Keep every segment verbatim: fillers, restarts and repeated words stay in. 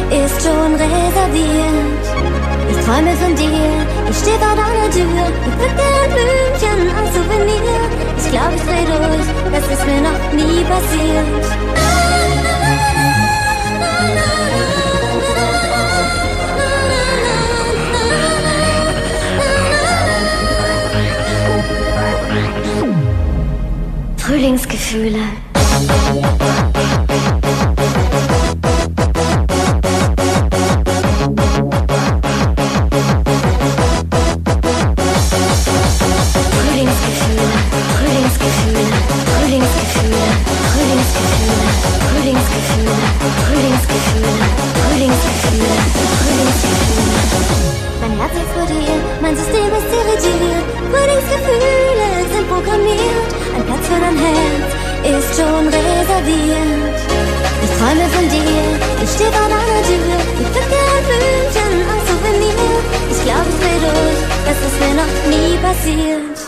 ist schon reserviert. Ich träume von dir, ich steh vor deiner Tür. Ich pflück dir ein Blümchen als Souvenir. Ich glaub, ich dreh durch, das ist mir noch nie passiert. Frühlingsgefühle. Mein Herz explodiert, mein System ist irritiert. Frühlingsgefühle sind programmiert. Ein Platz für dein Herz ist schon reserviert. Ich träume von dir, ich steh vor deiner Tür. Ich pflück dir ein Blümchen als Souvenir. Ich glaub, ich dreh durch, das ist mir noch nie passiert.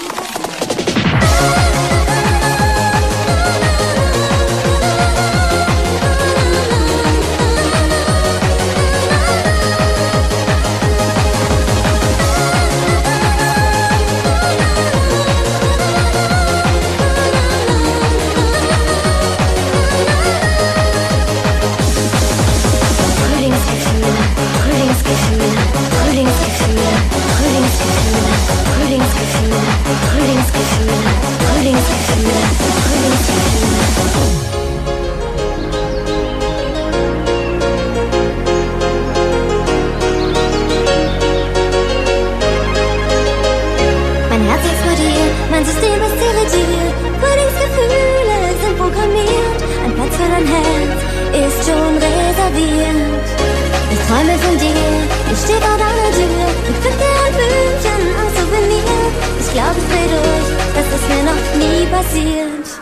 Mein System ist irritiert, Frühlingsgefühle sind programmiert. Ein Platz für dein Herz ist schon reserviert. Ich träume von dir, ich steh vor deiner Tür. Ich pflück dir ein Blümchen als Souvenir. Ich glaub, ich dreh durch, das ist mir noch nie passiert.